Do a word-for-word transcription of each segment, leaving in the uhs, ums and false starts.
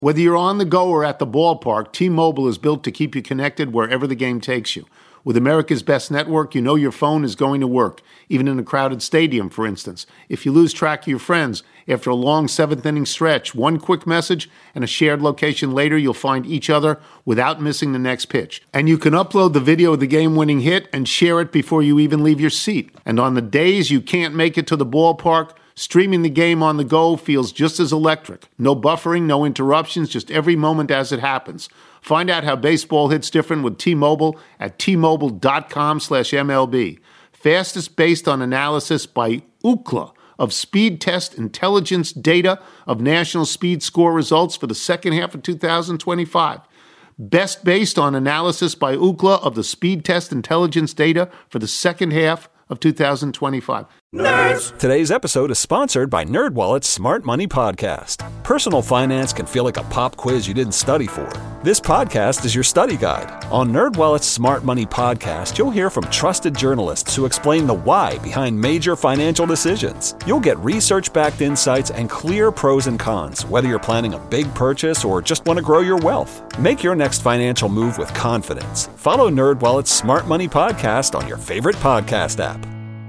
Whether you're on the go or at the ballpark, T-Mobile is built to keep you connected wherever the game takes you. With America's best network, you know your phone is going to work, even in a crowded stadium, for instance. If you lose track of your friends, after a long seventh-inning stretch, one quick message and a shared location later, you'll find each other without missing the next pitch. And you can upload the video of the game-winning hit and share it before you even leave your seat. And on the days you can't make it to the ballpark, streaming the game on the go feels just as electric. No buffering, no interruptions, just every moment as it happens. Find out how baseball hits different with T-Mobile at T-Mobile.com slash MLB. Fastest based on analysis by Ookla of Speed Test Intelligence data of national speed score results for the second half of two thousand twenty-five. Best based on analysis by Ookla of the Speed Test Intelligence data for the second half of two thousand twenty-five. Nerds! Today's episode is sponsored by NerdWallet's Smart Money Podcast. Personal finance can feel like a pop quiz you didn't study for. This podcast is your study guide. On NerdWallet's Smart Money Podcast, you'll hear from trusted journalists who explain the why behind major financial decisions. You'll get research-backed insights and clear pros and cons, whether you're planning a big purchase or just want to grow your wealth. Make your next financial move with confidence. Follow NerdWallet's Smart Money Podcast on your favorite podcast app.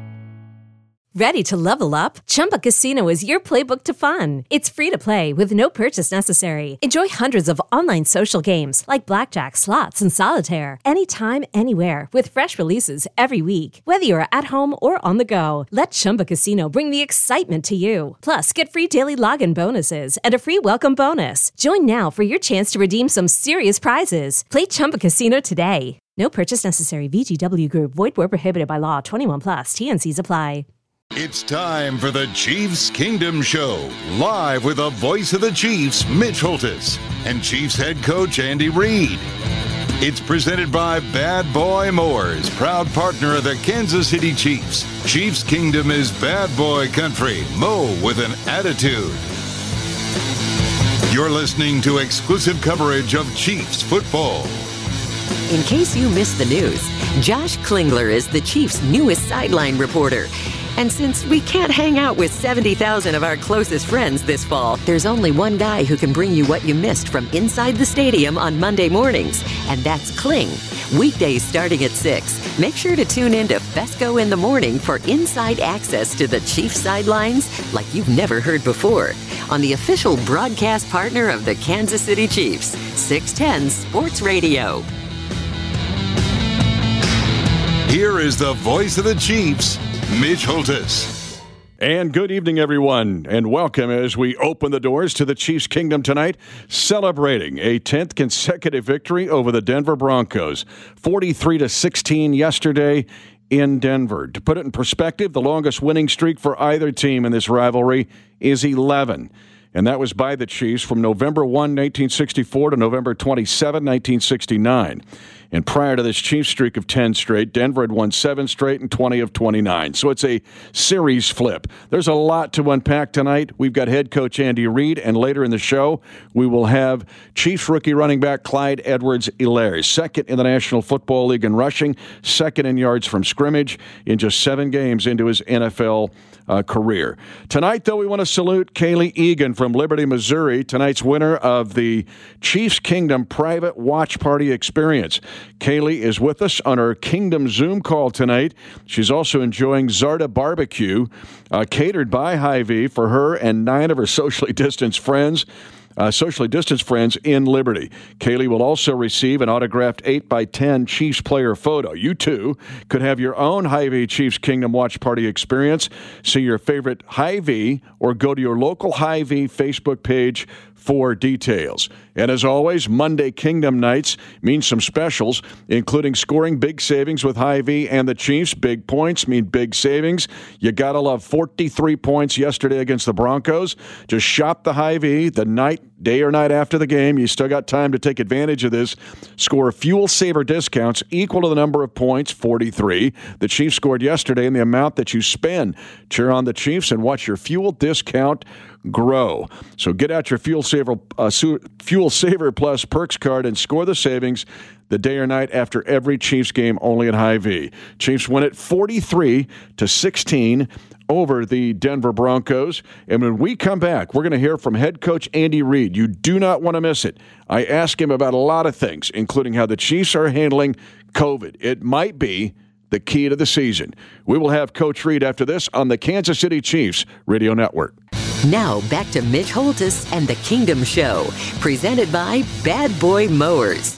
Ready to level up? Chumba Casino is your playbook to fun. It's free to play with no purchase necessary. Enjoy hundreds of online social games like blackjack, slots, and solitaire anytime, anywhere with fresh releases every week. Whether you're at home or on the go, let Chumba Casino bring the excitement to you. Plus, get free daily login bonuses and a free welcome bonus. Join now for your chance to redeem some serious prizes. Play Chumba Casino today. No purchase necessary. V G W Group. Void where prohibited by law. twenty-one plus. T N Cs apply. It's time for the Chiefs Kingdom Show, live with the voice of the Chiefs, Mitch Holthus, and Chiefs head coach Andy Reid. It's presented by Bad Boy Mowers, proud partner of the Kansas City Chiefs. Chiefs Kingdom is bad boy country. Mow with an attitude. You're listening to exclusive coverage of Chiefs football. In case you missed the news, Josh Klingler is the Chiefs' newest sideline reporter. And since we can't hang out with seventy thousand of our closest friends this fall, there's only one guy who can bring you what you missed from inside the stadium on Monday mornings, and that's Kling. Weekdays starting at six. Make sure to tune in to Fesco in the Morning for inside access to the Chiefs sidelines like you've never heard before on the official broadcast partner of the Kansas City Chiefs, six ten Sports Radio. Here is the voice of the Chiefs, Mitch Holthus. And good evening, everyone, and welcome as we open the doors to the Chiefs Kingdom tonight, celebrating a tenth consecutive victory over the Denver Broncos, forty-three to sixteen yesterday in Denver. To put it in perspective, the longest winning streak for either team in this rivalry is eleven, and that was by the Chiefs from November first, nineteen sixty-four to November twenty-seventh, nineteen sixty-nine. And prior to this Chiefs streak of ten straight, Denver had won seven straight and twenty of twenty-nine. So it's a series flip. There's a lot to unpack tonight. We've got head coach Andy Reid, and later in the show, we will have Chiefs rookie running back Clyde Edwards-Helaire, second in the National Football League in rushing, second in yards from scrimmage in just seven games into his N F L Uh, career. Tonight, though, we want to salute Kaylee Egan from Liberty, Missouri, tonight's winner of the Chiefs Kingdom Private Watch Party Experience. Kaylee is with us on our Kingdom Zoom call tonight. She's also enjoying Zarda Barbecue, uh, catered by Hy-Vee for her and nine of her socially distanced friends. Uh, socially distanced friends in Liberty. Kaylee will also receive an autographed eight by ten Chiefs player photo. You, too, could have your own Hy-Vee Chiefs Kingdom Watch Party experience. See your favorite Hy-Vee or go to your local Hy-Vee Facebook page for details. And as always, Monday Kingdom nights mean some specials, including scoring big savings with Hy-Vee and the Chiefs. Big points mean big savings. You got to love forty-three points yesterday against the Broncos. Just shop the Hy-Vee the night, day or night after the game. You still got time to take advantage of this. Score fuel saver discounts equal to the number of points, forty-three. The Chiefs scored yesterday in the amount that you spend. Cheer on the Chiefs and watch your fuel discount grow. So get out your Fuel Saver uh, Fuel Saver Plus Perks card and score the savings the day or night after every Chiefs game only at Hy-Vee. Chiefs win it forty-three to sixteen over the Denver Broncos. And when we come back, we're going to hear from head coach Andy Reid. You do not want to miss it. I ask him about a lot of things, including how the Chiefs are handling COVID. It might be the key to the season. We will have Coach Reid after this on the Kansas City Chiefs Radio Network. Now back to Mitch Holthus and the Kingdom Show, presented by Bad Boy Mowers.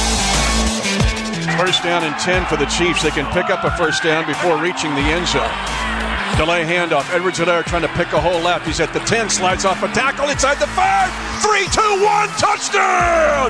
First down and ten for the Chiefs. They can pick up a first down before reaching the end zone. Delay handoff. Edwards-Helaire trying to pick a hole left. He's at the ten, slides off a tackle inside the five. Three, two, one, touchdown!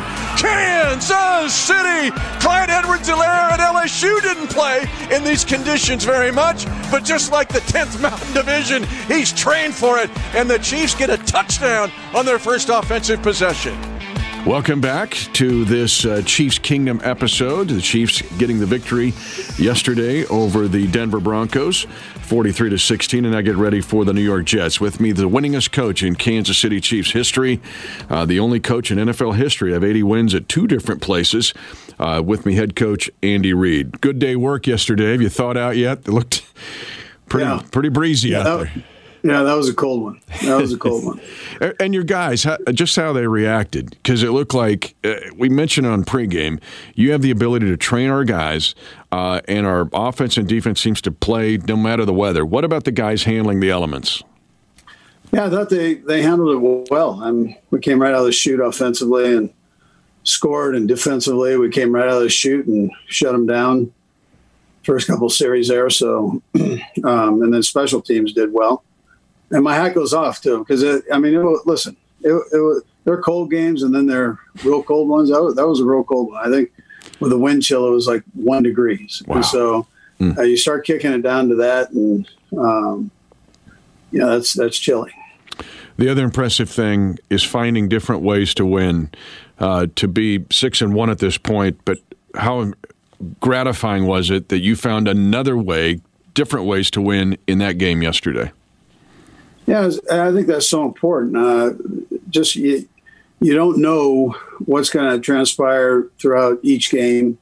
Kansas City! Clyde Edwards-Helaire at L S U didn't play in these conditions very much, but just like the tenth Mountain Division, he's trained for it, and the Chiefs get a touchdown on their first offensive possession. Welcome back to this uh, Chiefs Kingdom episode. The Chiefs getting the victory yesterday over the Denver Broncos, forty-three to sixteen, and I get ready for the New York Jets. With me, the winningest coach in Kansas City Chiefs history, uh, the only coach in N F L history to have eighty wins at two different places. Uh, with me, head coach Andy Reid. Good day work yesterday. Have you thawed out yet? It looked pretty yeah. pretty breezy yeah, out that, there. Yeah, that was a cold one. That was a cold one. And your guys, how, just how they reacted, because it looked like, uh, we mentioned on pregame, you have the ability to train our guys, uh, and our offense and defense seems to play no matter the weather. What about the guys handling the elements? Yeah, I thought they, they handled it well. I mean, we came right out of the chute offensively and scored, and defensively we came right out of the chute and shut them down first couple series there. So, um, and then special teams did well. And my hat goes off, too, because, I mean, it, listen, it, it, they're cold games, and then they're real cold ones. That was, that was a real cold one. I think with the wind chill, it was like one degrees. Wow. And so mm. uh, you start kicking it down to that, and, um, you know, that's, that's chilly. The other impressive thing is finding different ways to win, uh, to be six and one at this point. But how gratifying was it that you found another way, different ways to win in that game yesterday? Yeah, I think that's so important. Uh, just you, you don't know what's going to transpire throughout each game,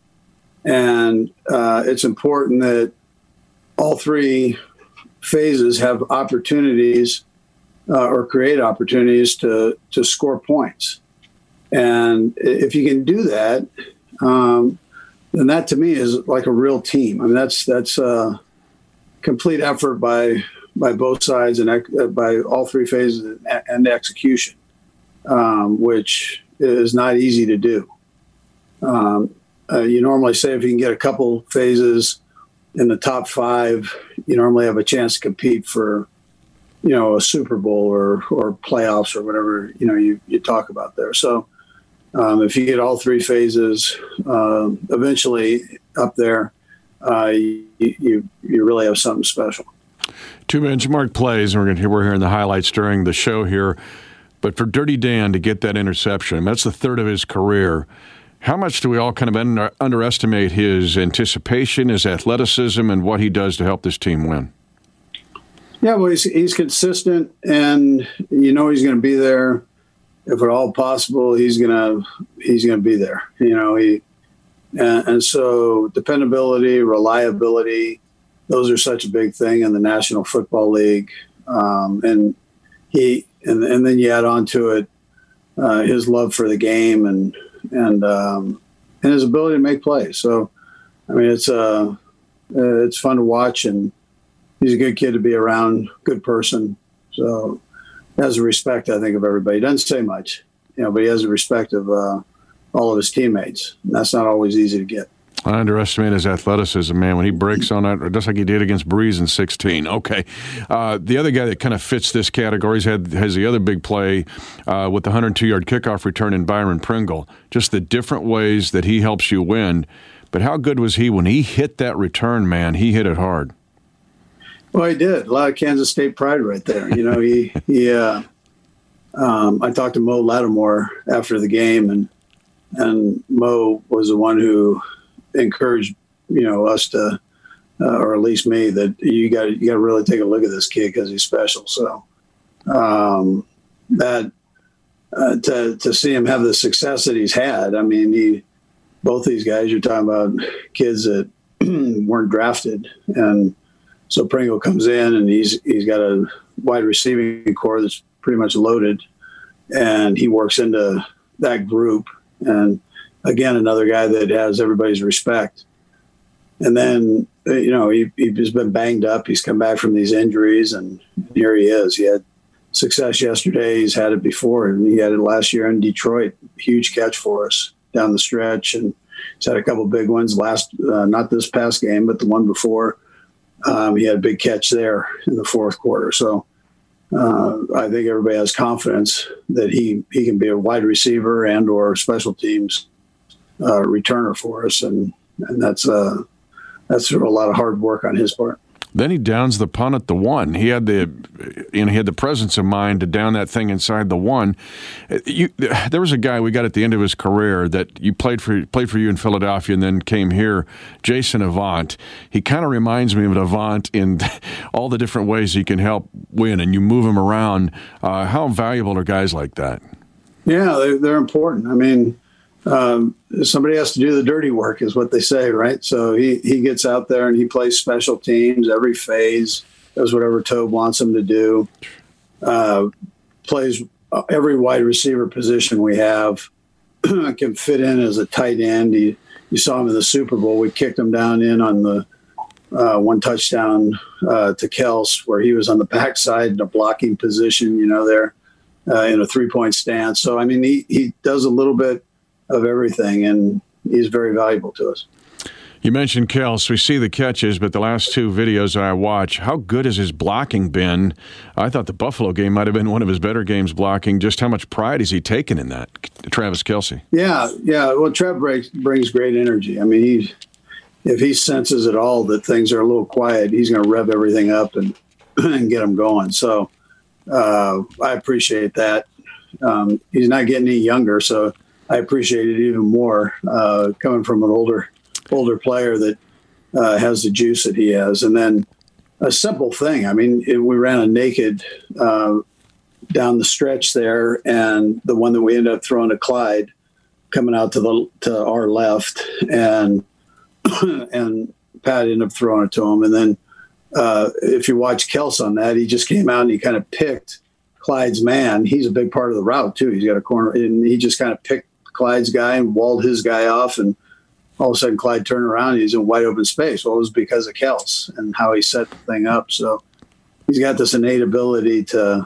and uh, it's important that all three phases have opportunities uh, or create opportunities to to score points. And if you can do that, um, then that to me is like a real team. I mean, that's that's a complete effort by. by both sides and uh, by all three phases and execution, um, which is not easy to do. Um, uh, you normally say if you can get a couple phases in the top five, you normally have a chance to compete for, you know, a Super Bowl or, or playoffs or whatever, you know, you, you talk about there. So um, if you get all three phases uh, eventually up there, uh, you, you, you really have something special. Two benchmark plays, and we're going to hear, we're hearing the highlights during the show here. But for Dirty Dan to get that interception, that's the third of his career. How much do we all kind of under, underestimate his anticipation, his athleticism, and what he does to help this team win? Yeah, well, he's, he's consistent, and you know he's going to be there. If at all possible, he's going to he's going to be there. You know, he and, and so dependability, reliability. Those are such a big thing in the National Football League, um, and he and, and then you add on to it uh, his love for the game and and um, and his ability to make plays. So, I mean, it's uh, it's fun to watch, and he's a good kid to be around, good person. So, he has a respect, I think, of everybody. He doesn't say much, you know, but he has a respect of uh, all of his teammates, and that's not always easy to get. I underestimate his athleticism, man. When he breaks on it, just like he did against Breeze in sixteen. Okay. Uh, the other guy that kind of fits this category has, had, has the other big play uh, with the one hundred two yard kickoff return in Byron Pringle. Just the different ways that he helps you win. But how good was he when he hit that return, man? He hit it hard. Well, he did. A lot of Kansas State pride right there. You know, he, he uh, um, I talked to Mo Lattimore after the game, and and Mo was the one who encouraged, you know, us to, uh, or at least me, that you got you got to really take a look at this kid because he's special. So um, that uh, to to see him have the success that he's had. I mean, he both these guys you're talking about kids that weren't drafted, and So Pringle comes in, and he's he's got a wide receiving core that's pretty much loaded, and he works into that group. And again, another guy that has everybody's respect. And then, you know, he, he's been banged up. He's come back from these injuries, and here he is. He had success yesterday. He's had it before, and he had it last year in Detroit. Huge catch for us down the stretch, and he's had a couple big ones. Last, uh, not this past game, but the one before. Um, he had a big catch there in the fourth quarter. So uh, I think everybody has confidence that he, he can be a wide receiver and or special teams uh, returner for us, and and that's uh, that's a lot of hard work on his part. Then he downs the punt at the one. He had the, you know, he had the presence of mind to down that thing inside the one. You, there was a guy we got at the end of his career that you played for, played for you in Philadelphia and then came here, Jason Avant. He kind of reminds me of an Avant in all the different ways he can help win, and you move him around. Uh, how valuable are guys like that? Yeah, they're, they're important. I mean, um, somebody has to do the dirty work, is what they say, right? So he, he gets out there and he plays special teams every phase, does whatever Tobe wants him to do, uh, plays every wide receiver position we have, can fit in as a tight end. He, you saw him in the Super Bowl. We kicked him down in on the uh, one touchdown uh, to Kels, where he was on the backside in a blocking position, you know, there uh, in a three-point stance. So, I mean, he, he does a little bit of everything, and he's very valuable to us. You mentioned Kels. We see the catches, but the last two videos I watch, how good has his blocking been? I thought the Buffalo game might have been one of his better games blocking. Just how much pride has he taken in that, Travis Kelce? Yeah, yeah. Well, Trev brings, brings great energy. I mean, he, if he senses at all that things are a little quiet, he's going to rev everything up and, and get them going. So uh, I appreciate that. Um, he's not getting any younger, so I appreciate it even more uh, coming from an older older player that uh, has the juice that he has. And then a simple thing. I mean, it, we ran a naked uh, down the stretch there, and the one that we ended up throwing to Clyde coming out to the to our left, and and Pat ended up throwing it to him. And then uh, if you watch Kels on that, he just came out and he kind of picked Clyde's man. He's a big part of the route too. He's got a corner, and he just kind of picked Clyde's guy and walled his guy off, and all of a sudden Clyde turned around and he's in wide open space. Well, it was because of Kels and how he set the thing up. So he's got this innate ability to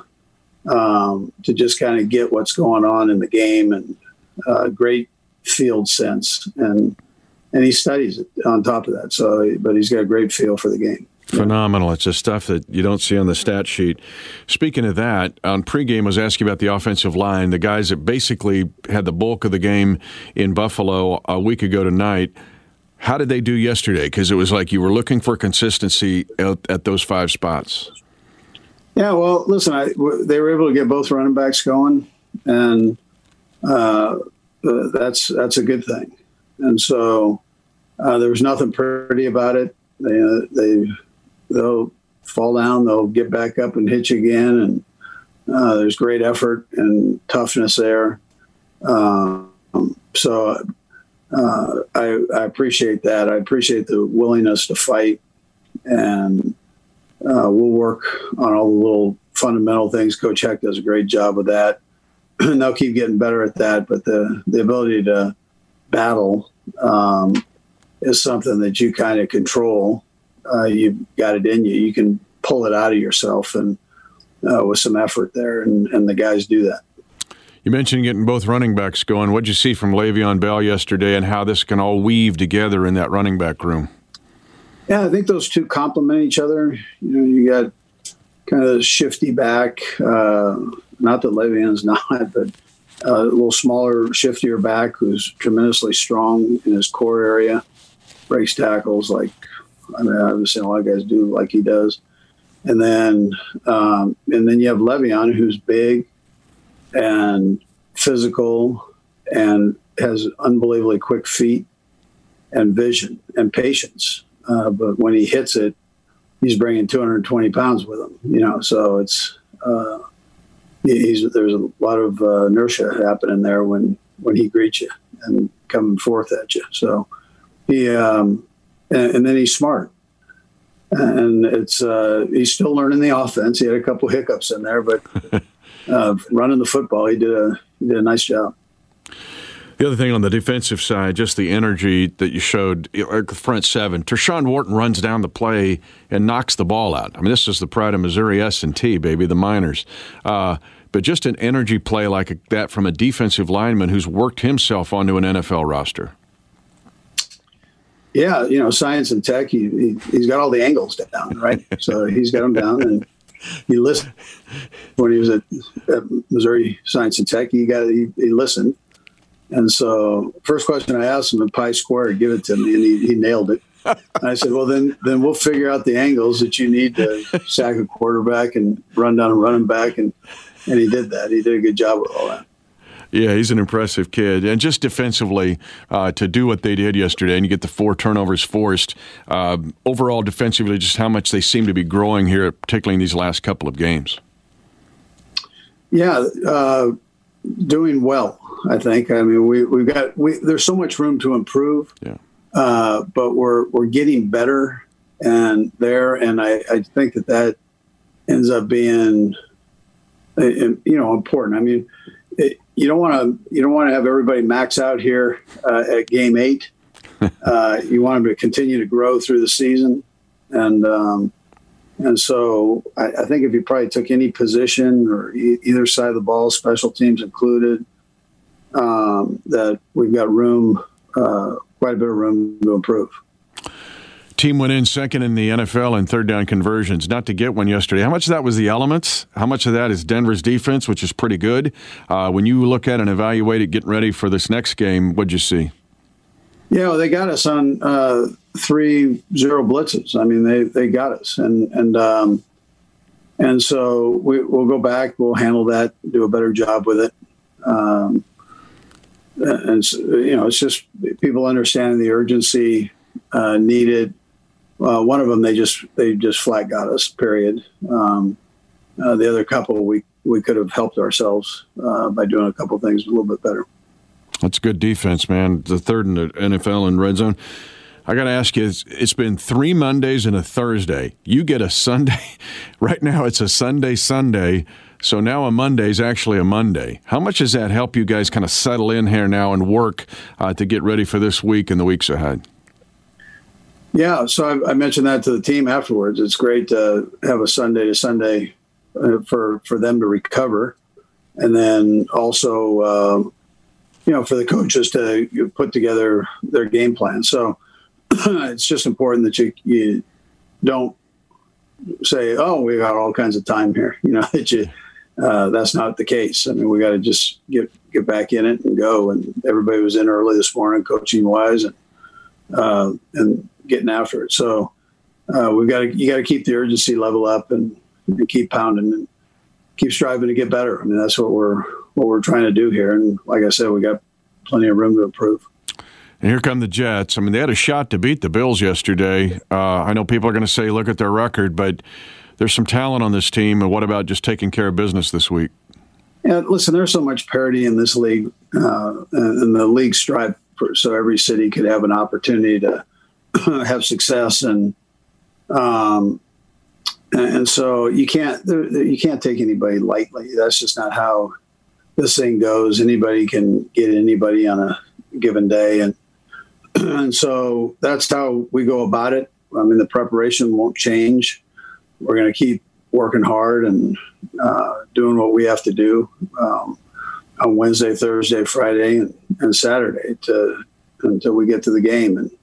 um, to just kind of get what's going on in the game, and uh, great field sense, and and he studies it on top of that. So, but he's got a great feel for the game. Phenomenal. It's just stuff that you don't see on the stat sheet. Speaking of that, on pregame, I was asking about the offensive line, the guys that basically had the bulk of the game in Buffalo a week ago tonight. How did they do yesterday? Because it was like you were looking for consistency at, at those five spots. Yeah, well, listen, I, they were able to get both running backs going, and uh, uh, that's that's a good thing. And so uh, there was nothing pretty about it. They uh, they they'll fall down, they'll get back up and hit you again, and uh, there's great effort and toughness there. Um, so uh, I, I appreciate that. I appreciate the willingness to fight, and uh, we'll work on all the little fundamental things. Coach Heck does a great job with that, and they'll keep getting better at that. But the the ability to battle um, is something that you kind of control. Uh, you've got it in you. You can pull it out of yourself, and uh, with some effort there, and, and the guys do that. You mentioned getting both running backs going. What did you see from Le'Veon Bell yesterday, and how this can all weave together in that running back room? Yeah, I think those two complement each other. You know, you got kind of the shifty back. Uh, not that Le'Veon's not, but uh, a little smaller, shiftier back who's tremendously strong in his core area. Breaks tackles like, I mean, I've seen a lot of guys do like he does. And then, um, and then you have Le'Veon, who's big and physical and has unbelievably quick feet and vision and patience. Uh, but when he hits it, he's bringing two hundred twenty pounds with him, you know, so it's, uh, he's, there's a lot of uh, inertia happening there when, when he greets you and coming forth at you. So he, um, and, and then he's smart. and it's uh, he's still learning the offense. He had a couple hiccups in there, but uh, running the football, he did a he did a nice job. The other thing on the defensive side, just the energy that you showed, like the front seven. Tershawn Wharton runs down the play and knocks the ball out. I mean, this is the pride of Missouri S and T, baby, the Miners. Uh, but just an energy play like that from a defensive lineman who's worked himself onto an N F L roster. Yeah, you know, science and tech, he, he, he's got all the angles down, right? So he's got them down, and he listened. When he was at, at Missouri Science and Tech, he got he, he listened. And so first question I asked him in Pi Squared, give it to me, and he, he nailed it. And I said, well, then then we'll figure out the angles that you need to sack a quarterback and run down a running back. And, and he did that. He did a good job with all that. Yeah, he's an impressive kid. And just defensively, uh, to do what they did yesterday and you get the four turnovers forced, uh, overall defensively, just how much they seem to be growing here, particularly in these last couple of games. Yeah, uh, doing well. I think. I mean, we we've got we there's so much room to improve. Yeah. Uh, but we're we're getting better and there, and I, I think that that ends up being, you know, important. I mean, it, you don't want to you don't want to have everybody max out here uh, at game eight. uh, you want them to continue to grow through the season, and um, and so I, I think if you probably took any position or e- either side of the ball, special teams included. Um, that we've got room, uh, quite a bit of room to improve. Team went in second in the N F L in third down conversions. Not to get one yesterday. How much of that was the elements? How much of that is Denver's defense, which is pretty good? Uh, when you look at and evaluate it, getting ready for this next game, what'd you see? Yeah, well, they got us on uh, three zero blitzes. I mean, they, they got us. And and um, and so we, we'll go back. We'll handle that, do a better job with it. Um And, you know, it's just people understanding the urgency uh, needed. Uh, one of them, they just they just flat got us, period. Um, uh, the other couple, we, we could have helped ourselves uh, by doing a couple things a little bit better. That's good defense, man. The third in the N F L in red zone. I got to ask you, it's, it's been three Mondays and a Thursday. You get a Sunday. Right now it's a Sunday, Sunday. So now a Monday is actually a Monday. How much does that help you guys kind of settle in here now and work uh, to get ready for this week and the weeks ahead? Yeah, so I, I mentioned that to the team afterwards. It's great to have a Sunday to Sunday uh, for, for them to recover. And then also, uh, you know, for the coaches to put together their game plan. So it's just important that you, you don't say, oh, we got all kinds of time here. You know, that you – Uh, that's not the case. I mean, we got to just get get back in it and go. And everybody was in early this morning, coaching wise, and uh, and getting after it. So uh, we've got to you got to keep the urgency level up and, and keep pounding and keep striving to get better. I mean, that's what we're what we're trying to do here. And like I said, we got plenty of room to improve. And here come the Jets. I mean, they had a shot to beat the Bills yesterday. Uh, I know people are going to say, look at their record, but there's some talent on this team, and what about just taking care of business this week? Yeah, listen, there's so much parity in this league, uh, and the league strive for, so every city could have an opportunity to have success, and um, and so you can't you can't take anybody lightly. That's just not how this thing goes. Anybody can get anybody on a given day, and and so that's how we go about it. I mean, the preparation won't change. We're going to keep working hard and uh, doing what we have to do um, on Wednesday, Thursday, Friday, and, and Saturday to until we get to the game. And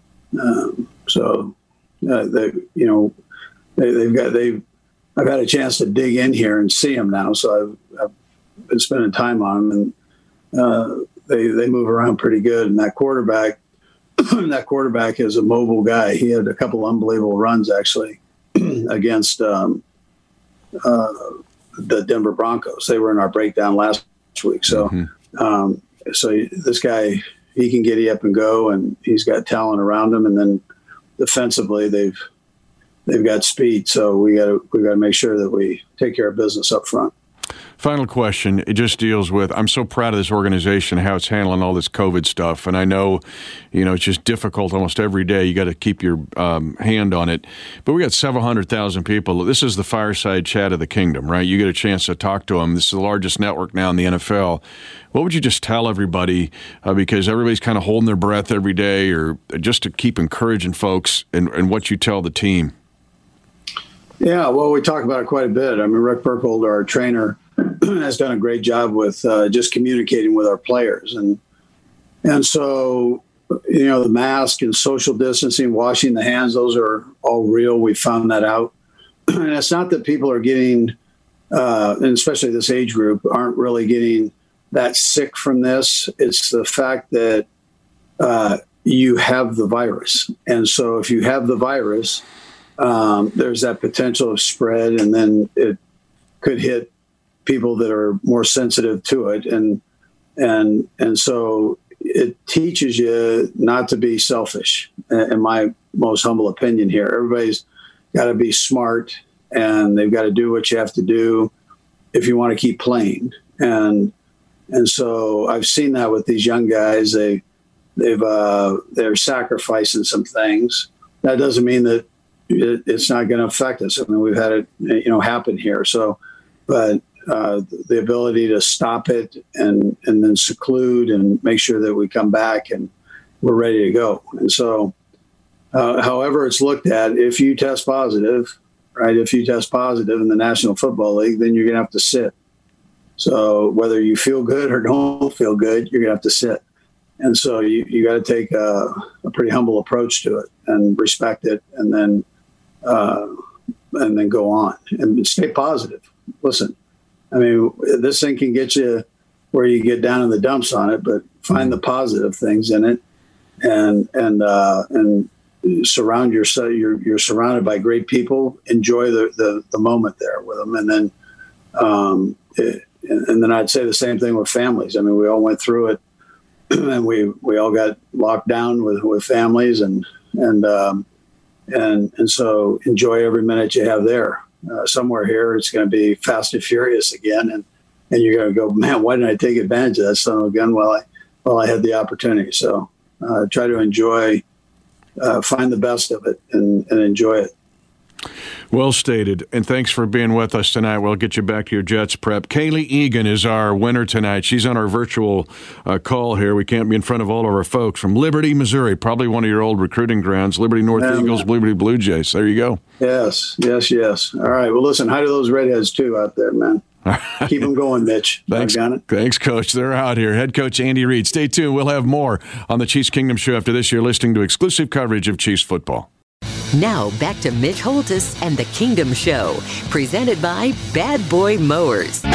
um, so, uh, they, you know, they, they've got they've. I've had a chance to dig in here and see them now, so I've, I've been spending time on them, and uh, they they move around pretty good. And that quarterback, that quarterback is a mobile guy. He had a couple unbelievable runs actually. against um, uh, the Denver Broncos. They were in our breakdown last week. So, mm-hmm. um, so this guy, he can get up and go, and he's got talent around him. And then defensively, they've they've got speed. So we got to we got to make sure that we take care of business up front. Final question. It just deals with, I'm so proud of this organization, how it's handling all this COVID stuff. And I know, you know, it's just difficult almost every day. You got to keep your um, hand on it. But we got several hundred thousand people. This is the fireside chat of the kingdom, right? You get a chance to talk to them. This is the largest network now in the N F L. What would you just tell everybody? Uh, because everybody's kind of holding their breath every day, or just to keep encouraging folks and, and what you tell the team. Yeah, well, we talk about it quite a bit. I mean, Rick Burkholder, our trainer, has done a great job with uh, just communicating with our players. And and so, you know, the mask and social distancing, washing the hands, those are all real. We found that out. And it's not that people are getting, uh, and especially this age group, aren't really getting that sick from this. It's the fact that uh, you have the virus. And so if you have the virus, um, there's that potential of spread, and then it could hit people that are more sensitive to it. And, and, and so it teaches you not to be selfish, in my most humble opinion here. Everybody's got to be smart, and they've got to do what you have to do if you want to keep playing. And, and so I've seen that with these young guys. They, they've, uh, they're sacrificing some things. That doesn't mean that it, it's not going to affect us. I mean, we've had it, you know, happen here. So, but, Uh, the ability to stop it and, and then seclude and make sure that we come back and we're ready to go. And so, uh, however it's looked at, if you test positive, right, if you test positive in the National Football League, then you're going to have to sit. So whether you feel good or don't feel good, you're going to have to sit. And so you, you got to take a, a pretty humble approach to it and respect it, and then uh, and then go on and stay positive. Listen, I mean, this thing can get you where you get down in the dumps on it, but find the positive things in it, and and uh, and surround yourself. You're you're surrounded by great people. Enjoy the, the, the moment there with them, and then um, it, and then I'd say the same thing with families. I mean, we all went through it, and we we all got locked down with, with families, and and um, and and so enjoy every minute you have there. Uh, somewhere here, it's going to be fast and furious again, and, and you're going to go, man, why didn't I take advantage of that son of a gun while I while I had the opportunity? So uh, try to enjoy, uh, find the best of it, and, and enjoy it. Well stated, and thanks for being with us tonight. We'll get you back to your Jets prep. Kaylee Egan is our winner tonight. She's on our virtual uh, call here. We can't be in front of all of our folks from Liberty, Missouri, probably one of your old recruiting grounds, Liberty North yeah, Eagles, man. Liberty Blue Jays. There you go. Yes, yes, yes. All right. Well, listen, hi to those redheads, too, out there, man. Keep them going, Mitch. Thanks, thanks, Coach. They're out here. Head coach Andy Reid. Stay tuned. We'll have more on the Chiefs Kingdom Show after this. You're listening to exclusive coverage of Chiefs football. Now back to Mitch Holthus and the Kingdom Show, presented by Bad Boy Mowers.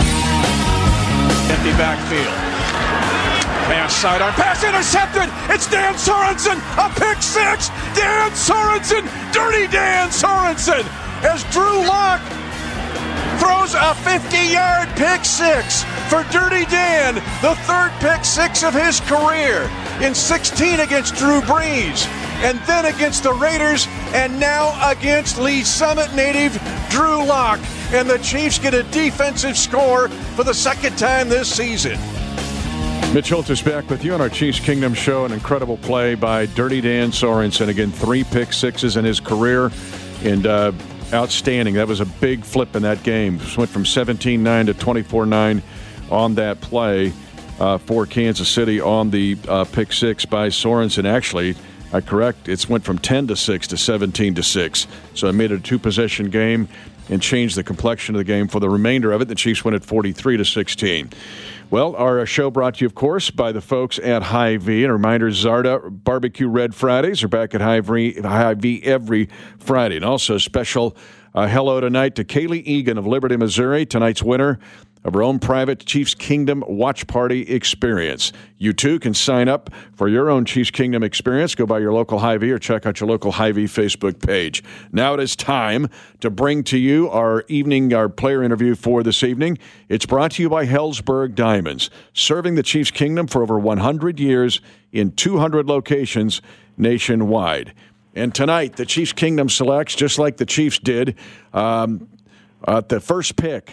Empty backfield. Pass sidearm. Pass intercepted. It's Dan Sorensen. A pick six. Dan Sorensen. Dirty Dan Sorensen. As Drew Lock throws a fifty-yard pick six for Dirty Dan, the third pick six of his career, in sixteen against Drew Brees, and then against the Raiders, and now against Lee Summit native Drew Lock. And the Chiefs get a defensive score for the second time this season. Mitch Holthus back with you on our Chiefs Kingdom Show. An incredible play by Dirty Dan Sorensen. Again, three pick sixes in his career, and uh, outstanding. That was a big flip in that game. Just went from seventeen nine to twenty-four nine on that play uh, for Kansas City on the uh, pick six by Sorensen. Actually, I correct, it's went from ten to six to seventeen to six. So it made it a two-possession game and changed the complexion of the game for the remainder of it. The Chiefs win at forty-three to sixteen. Well, our show brought to you, of course, by the folks at Hy-Vee. And a reminder, Zarda Barbecue Red Fridays are back at Hy-Vee, Hy-Vee every Friday. And also special uh, hello tonight to Kaylee Egan of Liberty, Missouri, tonight's winner of her own private Chiefs Kingdom watch party experience. You, too, can sign up for your own Chiefs Kingdom experience. Go by your local Hy-Vee or check out your local Hy-Vee Facebook page. Now it is time to bring to you our evening, our player interview for this evening. It's brought to you by Hellsberg Diamonds, serving the Chiefs Kingdom for over one hundred years in two hundred locations nationwide. And tonight, the Chiefs Kingdom selects, just like the Chiefs did, um, at the first pick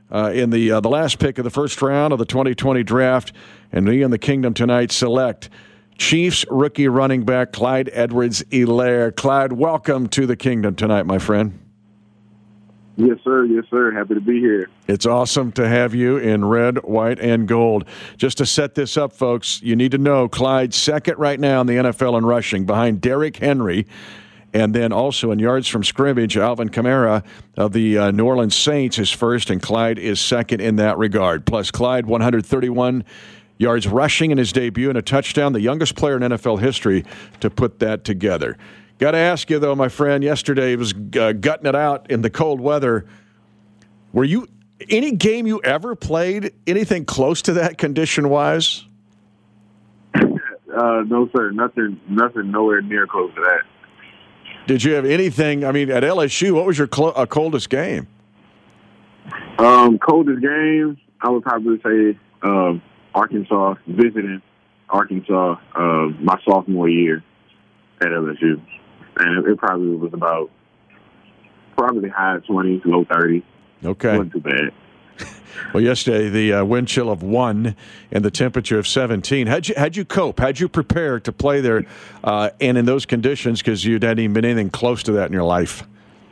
uh, in the uh, the last pick of the first round of the twenty twenty draft, and we in the Kingdom tonight select Chiefs rookie running back Clyde Edwards-Helaire. Clyde, welcome to the Kingdom tonight, my friend. Yes, sir. Yes, sir. Happy to be here. It's awesome to have you in red, white, and gold. Just to set this up, folks, you need to know Clyde's second right now in the N F L in rushing, behind Derrick Henry, and then also in yards from scrimmage, Alvin Kamara of the uh, New Orleans Saints is first, and Clyde is second in that regard. Plus, Clyde, one hundred thirty-one yards rushing in his debut and a touchdown, the youngest player in N F L history to put that together. Got to ask you, though, my friend, yesterday was uh, gutting it out in the cold weather. Were you any game you ever played anything close to that condition-wise? uh, no, sir. Nothing, nothing nowhere near close to that. Did you have anything, I mean, at L S U, what was your clo- uh, coldest game? Um, coldest game, I would probably say uh, Arkansas, visiting Arkansas uh, my sophomore year at L S U. And it, it probably was about probably high twenties, low thirties. Okay. Wasn't too bad. Well, yesterday the uh, wind chill of one and the temperature of seventeen. How'd you how'd you cope? How'd you prepare to play there uh, and in those conditions? Because you hadn't even been anything close to that in your life.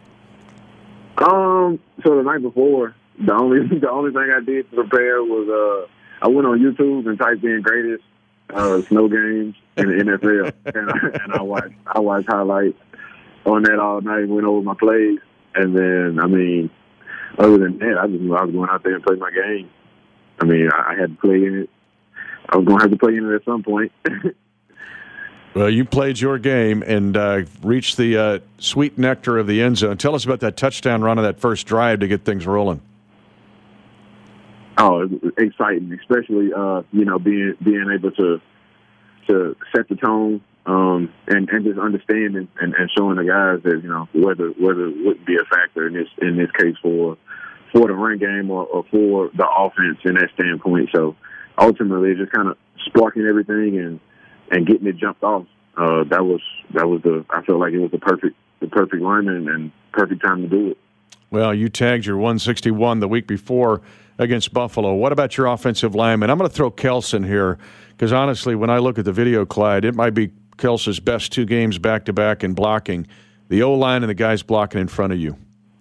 Um. So the night before, the only the only thing I did to prepare was uh, I went on YouTube and typed in greatest uh, snow games in the N F L, and, I, and I watched I watched highlights on that all night. Went over my plays, and then I mean. Other than that, I just knew I was going out there and play my game. I mean, I, I had to play in it. I was going to have to play in it at some point. Well, you played your game and uh, reached the uh, sweet nectar of the end zone. Tell us about that touchdown run of that first drive to get things rolling. Oh, it was exciting, especially uh, you know being being able to to set the tone um, and and just understanding and, and showing the guys that you know whether whether it wouldn't be a factor in this in this case for. for the run game or, or for the offense in that standpoint. So ultimately just kind of sparking everything and, and getting it jumped off. Uh, that was that was the I felt like it was the perfect the perfect run and, and perfect time to do it. Well, you tagged your one sixty-one the week before against Buffalo. What about your offensive lineman? I'm going to throw Kelson here because honestly, when I look at the video, Clyde, it might be Kelson's best two games back-to-back in blocking. The O-line and the guys blocking in front of you.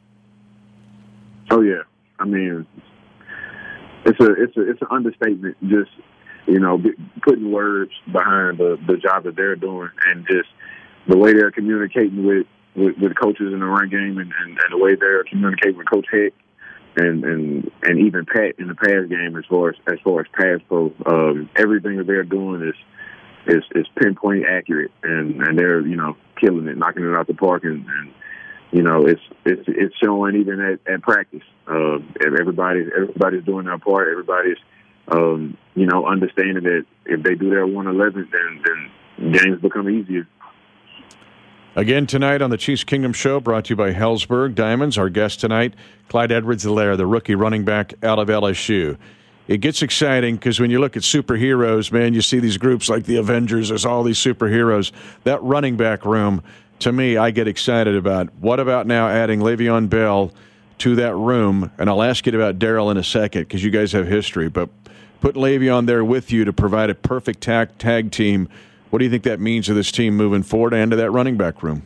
Oh yeah, I mean, it's a it's a it's an understatement. Just you know, putting words behind the, the job that they're doing, and just the way they're communicating with, with, with coaches in the run game, and, and, and the way they're communicating with Coach Heck, and, and and even Pat in the pass game as far as as far as pass pro. Um, everything that they're doing is is is pinpoint accurate, and, and they're you know killing it, knocking it out the park, and. and You know, it's it's it's showing even at, at practice. Uh, everybody's everybody's doing their part. Everybody's um, you know understanding that if they do their one eleven, then then games become easier. Again tonight on the Chiefs Kingdom Show, brought to you by Hellsberg Diamonds. Our guest tonight, Clyde Edwards-Helaire, the rookie running back out of L S U. It gets exciting because when you look at superheroes, man, you see these groups like the Avengers. There's all these superheroes. That running back room. To me, I get excited about. What about now adding Le'Veon Bell to that room? And I'll ask you about Darrell in a second because you guys have history. But putting Le'Veon there with you to provide a perfect tag, tag team, what do you think that means to this team moving forward and to that running back room?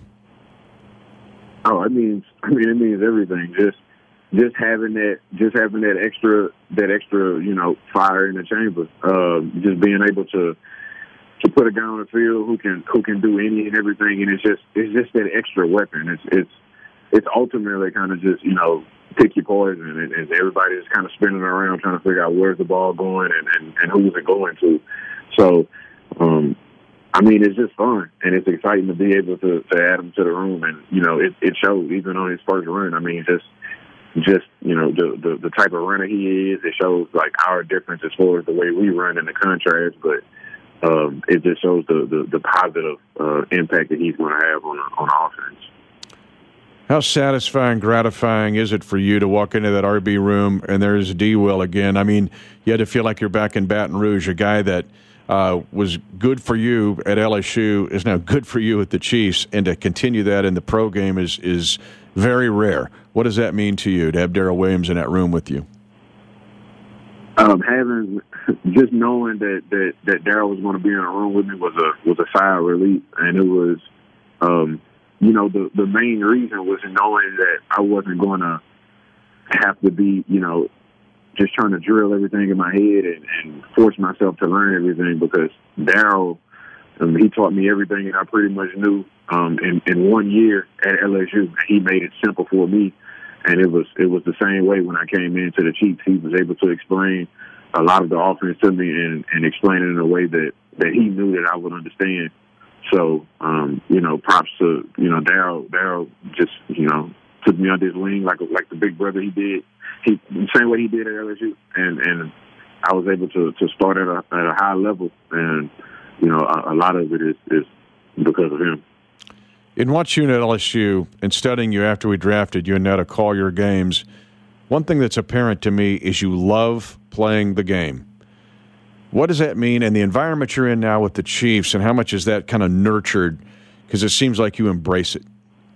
Oh, it means I mean it means everything. Just just having that just having that extra that extra you know fire in the chamber. Uh, just being able to. to put a guy on the field who can who can do any and everything, and it's just it's just that extra weapon. It's it's it's ultimately kind of just you know pick your poison, and, and everybody's kind of spinning around trying to figure out where's the ball going and, and, and who's it going to. So, um, I mean, it's just fun and it's exciting to be able to, to add him to the room, and you know it, it shows even on his first run. I mean, just just you know the, the the type of runner he is. It shows like our difference as far as the way we run and the contrast, but. Um, it just shows the, the, the positive uh, impact that he's going to have on on offense. How satisfying, gratifying is it for you to walk into that R B room and there's D. Will again? I mean, you had to feel like you're back in Baton Rouge, a guy that uh, was good for you at L S U is now good for you at the Chiefs, and to continue that in the pro game is is very rare. What does that mean to you to have Darrell Williams in that room with you? Um, having just knowing that that that Daryl was going to be in a room with me was a was a sigh of relief, and it was, um, you know, the the main reason was knowing that I wasn't going to have to be, you know, just trying to drill everything in my head and, and force myself to learn everything, because Daryl, um, he taught me everything that I pretty much knew um, in in one year at L S U. He made it simple for me. And it was it was the same way when I came into the Chiefs. He was able to explain a lot of the offense to me and, and explain it in a way that, that he knew that I would understand. So, um, you know, props to, you know, Daryl. Daryl just, you know, took me under his wing like like the big brother he did. He the same way he did at L S U. And, and I was able to, to start at a at a high level. And, you know, a, a lot of it is, is because of him. In watching you at L S U and studying you after we drafted you and now to call your games, one thing that's apparent to me is you love playing the game. What does that mean? And the environment you're in now with the Chiefs, and how much is that kind of nurtured? Because it seems like you embrace it.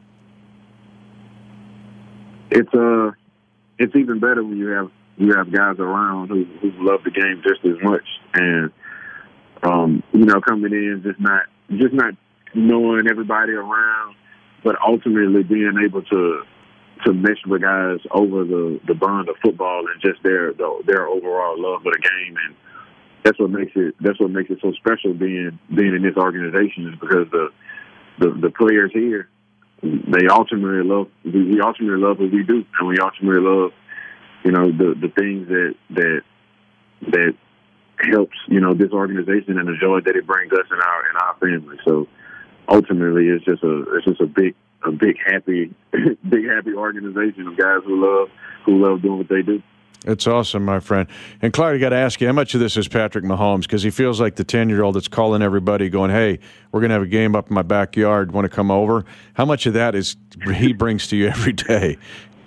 It's uh, it's even better when you have you have guys around who, who love the game just as much, and um, you know, coming in just not just not. knowing everybody around, but ultimately being able to to mesh with guys over the, the bond of football and just their the, their overall love of the game, and that's what makes it that's what makes it so special being being in this organization, is because the the, the players here, they ultimately love we ultimately love what we do, and we ultimately love, you know, the the things that that that helps, you know, this organization and the joy that it brings us in our in our family. So ultimately, it's just a it's just a big a big happy big happy organization of guys who love who love doing what they do. It's awesome, my friend. And Clyde, I got to ask you, how much of this is Patrick Mahomes? Because he feels like the ten-year-old that's calling everybody, going, "Hey, we're going to have a game up in my backyard. Want to come over?" How much of that is he brings to you every day?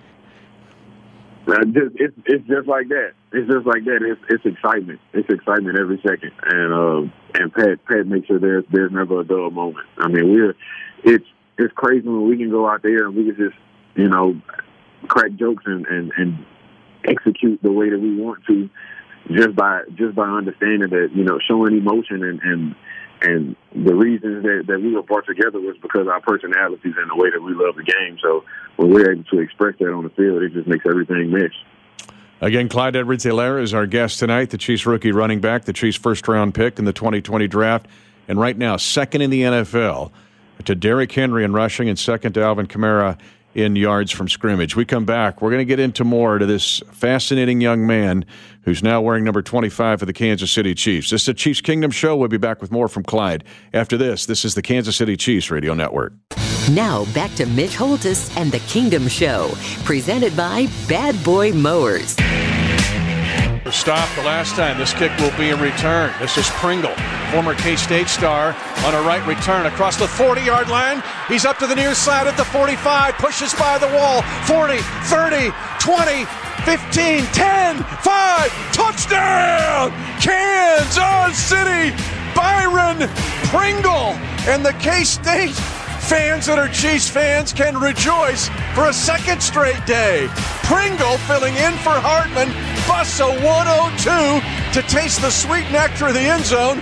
Uh, just, it's it's just like that. It's just like that. It's it's excitement. It's excitement every second. And um, and Pat Pat makes sure there's there's never a dull moment. I mean, we're it's it's crazy when we can go out there and we can just, you know, crack jokes and, and, and execute the way that we want to, just by just by understanding that, you know, showing emotion and and, and the reason that, that we were brought together was because our personalities and the way that we love the game. So when we're able to express that on the field, it just makes everything mesh. Again, Clyde Edwards-Helaire is our guest tonight, the Chiefs rookie running back, the Chiefs first-round pick in the twenty twenty draft, and right now second in the N F L to Derrick Henry in rushing and second to Alvin Kamara in yards from scrimmage. We come back, we're going to get into more to this fascinating young man who's now wearing number twenty-five for the Kansas City Chiefs. This is the Chiefs Kingdom Show. We'll be back with more from Clyde. After this, this is the Kansas City Chiefs Radio Network. Now back to Mitch Holthus and the Kingdom Show, presented by Bad Boy Mowers. Stop the last time. This kick will be a return. This is Pringle, former K-State star, on a right return across the forty-yard line. He's up to the near side at the forty-five, pushes by the wall. forty, thirty, twenty, fifteen, ten, five, touchdown! Kansas City! Byron Pringle and the K-State fans that are Chiefs fans can rejoice for a second straight day. Pringle filling in for Hartman, busts a one oh two to taste the sweet nectar of the end zone.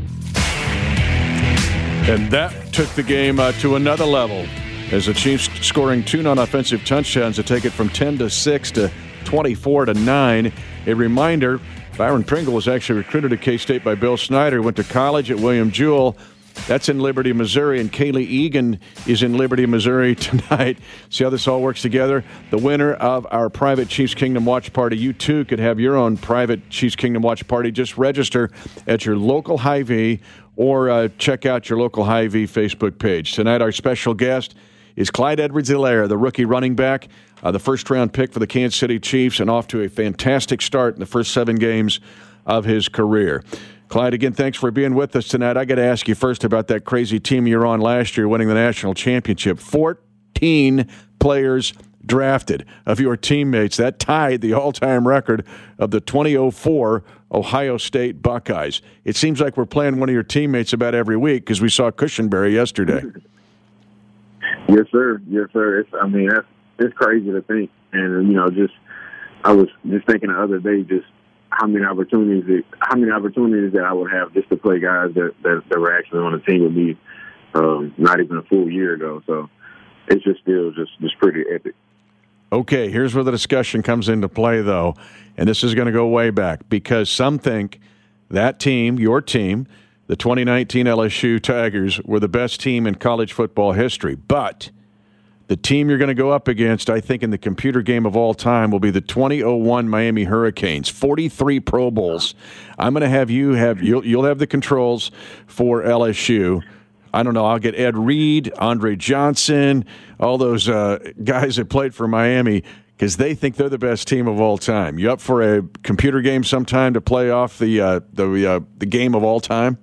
And that took the game uh, to another level as the Chiefs scoring two non-offensive touchdowns to take it from ten to six to twenty-four to nine. A reminder, Byron Pringle was actually recruited to K-State by Bill Snyder, went to college at William Jewell. That's in Liberty, Missouri, and Kaylee Egan is in Liberty, Missouri tonight. See how this all works together? The winner of our private Chiefs Kingdom Watch Party, you too could have your own private Chiefs Kingdom Watch Party. Just register at your local Hy-Vee or uh, check out your local Hy-Vee Facebook page. Tonight, our special guest is Clyde Edwards-Helaire, the rookie running back, uh, the first-round pick for the Kansas City Chiefs, and off to a fantastic start in the first seven games of his career. Clyde, again, thanks for being with us tonight. I got to ask you first about that crazy team you were on last year winning the national championship. fourteen players drafted of your teammates. That tied the all-time record of the twenty oh four Ohio State Buckeyes. It seems like we're playing one of your teammates about every week because we saw Cushenberry yesterday. Yes, sir. Yes, sir. It's, I mean, that's, it's crazy to think. And, you know, just I was just thinking the other day, just how many opportunities that, how many opportunities that I would have just to play guys that that, that were actually on the team with me, um, not even a full year ago. So it's just still just just pretty epic. Okay, here's where the discussion comes into play, though, and this is going to go way back because some think that team, your team, the twenty nineteen L S U Tigers, were the best team in college football history. But the team you're going to go up against, I think, in the computer game of all time will be the twenty oh one Miami Hurricanes, forty-three Pro Bowls. I'm going to have you have you'll, you'll have the controls for L S U. I don't know, I'll get Ed Reed, Andre Johnson, all those uh, guys that played for Miami because they think they're the best team of all time. You up for a computer game sometime to play off the uh, the uh, the game of all time?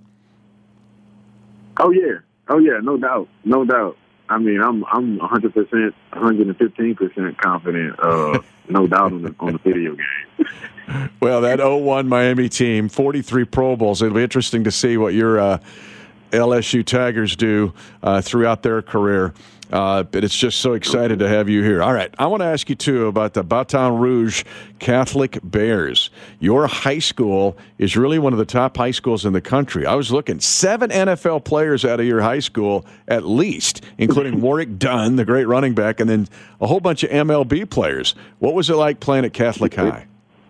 Oh yeah, oh yeah, no doubt, no doubt. I mean, I'm I'm one hundred percent, one hundred fifteen percent confident, uh, no doubt on the on the video game. Well, that oh one Miami team, forty-three Pro Bowls. It'll be interesting to see what your uh, L S U Tigers do uh, throughout their career. Uh, but it's just so excited to have you here. All right, I want to ask you, too, about the Baton Rouge Catholic Bears. Your high school is really one of the top high schools in the country. I was looking, seven N F L players out of your high school at least, including Warrick Dunn, the great running back, and then a whole bunch of M L B players. What was it like playing at Catholic High?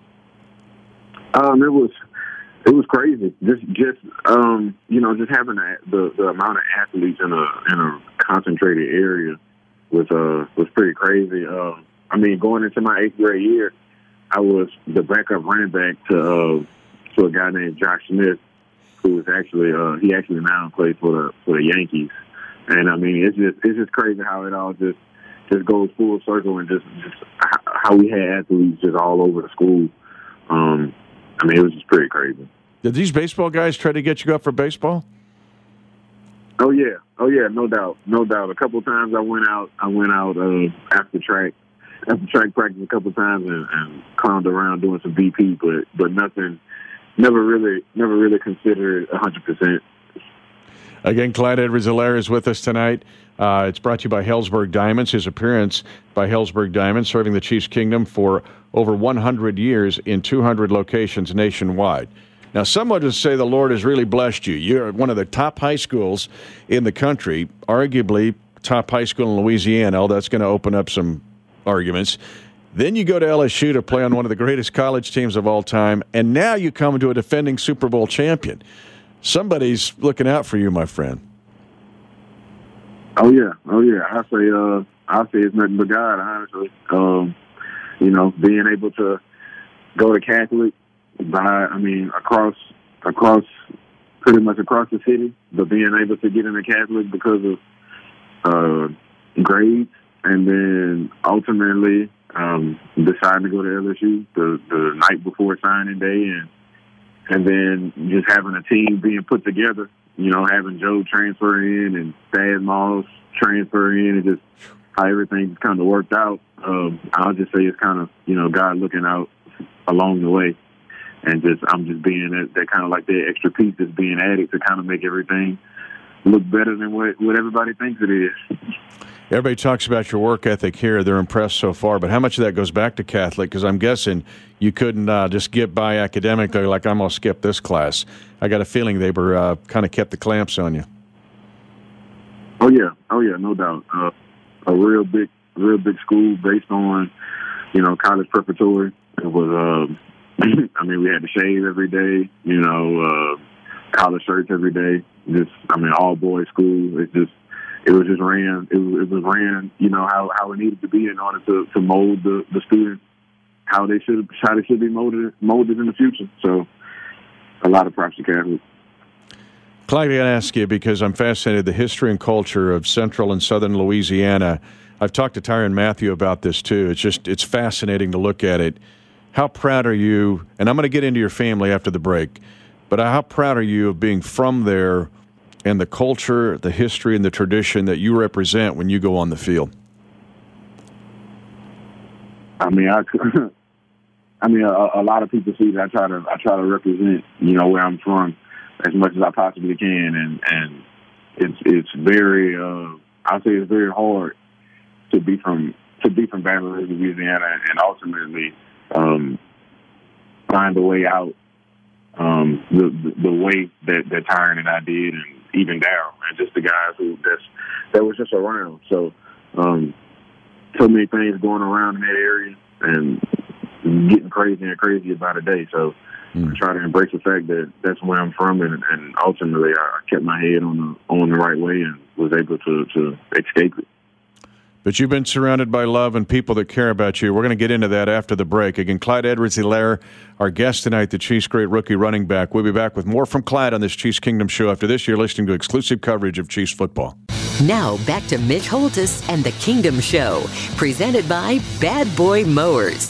Um, it was it was crazy. Just just um, you know, just having a, the the amount of athletes in a in a concentrated area was uh was pretty crazy. Uh, I mean, going into my eighth grade year, I was the backup running back to uh, to a guy named Josh Smith, who was actually uh, he actually now plays for the for the Yankees. And I mean, it's just it's just crazy how it all just just goes full circle and just just how we had athletes just all over the school. Um, I mean, it was just pretty crazy. Did these baseball guys try to get you up for baseball? Oh yeah, oh yeah, no doubt, no doubt. A couple of times I went out, I went out uh, after track, after track practice a couple of times and, and clowned around doing some B P, but but nothing, never really, never really considered a hundred percent. Again, Clyde Edwards-Helaire is with us tonight. Uh, it's brought to you by Helzberg Diamonds. His appearance by Helzberg Diamonds, serving the Chiefs Kingdom for over one hundred years in two hundred locations nationwide. Now, some would just say the Lord has really blessed you. You're one of the top high schools in the country, arguably top high school in Louisiana. Oh, that's going to open up some arguments. Then you go to L S U to play on one of the greatest college teams of all time, and now you come to a defending Super Bowl champion. Somebody's looking out for you, my friend. Oh yeah, oh yeah. I say, uh, I say it's nothing but God, honestly. Um, you know, being able to go to Catholic, by I mean across across pretty much across the city, but being able to get into Catholic because of uh, grades, and then ultimately um, deciding to go to L S U the the night before signing day, and and then just having a team being put together. You know, having Joe transfer in and Thad Moss transfer in, and just how everything just kind of worked out. Um, I'll just say it's kind of, you know, God looking out along the way. And just I'm just being that, that kind of like that extra piece that's being added to kind of make everything look better than what, what everybody thinks it is. Everybody talks about your work ethic here. They're impressed so far. But how much of that goes back to Catholic? Because I'm guessing you couldn't uh, just get by academically like I'm going to skip this class. I got a feeling they were uh, kind of kept the clamps on you. Oh, yeah. Oh, yeah, no doubt. Uh, a real big, real big school based on, you know, college preparatory. It was, uh, I mean, we had to shave every day, you know, uh, college shirts every day. Just, I mean, all boys school. It just, it was just ran. It was, it was ran, you know, how, how it needed to be in order to, to mold the, the students how they should how they should be molded molded in the future. So, a lot of props to Catholic. Clyde, I got to ask you because I'm fascinated the history and culture of Central and Southern Louisiana. I've talked to Tyrann Mathieu about this too. It's just it's fascinating to look at it. How proud are you? And I'm going to get into your family after the break. But how proud are you of being from there and the culture, the history, and the tradition that you represent when you go on the field? I mean, I, I mean, a, a lot of people see that I try to I try to represent, you know, where I'm from as much as I possibly can, and and it's it's very uh, I say it's very hard to be from to be from Baton Rouge, Louisiana, and ultimately um, find a way out um, the, the the way that, that Tyron and I did, and even Darryl, and just the guys who that's that was just around. So um, so many things going around in that area and getting crazy and crazier by the day. So mm. I try to embrace the fact that that's where I'm from, and, and ultimately I kept my head on the on the right way and was able to, to escape it. But you've been surrounded by love and people that care about you. We're going to get into that after the break. Again, Clyde Edwards-Helaire, our guest tonight, the Chiefs' great rookie running back. We'll be back with more from Clyde on this Chiefs Kingdom show. After this, you're listening to exclusive coverage of Chiefs football. Now, back to Mitch Holthus and the Kingdom Show, presented by Bad Boy Mowers.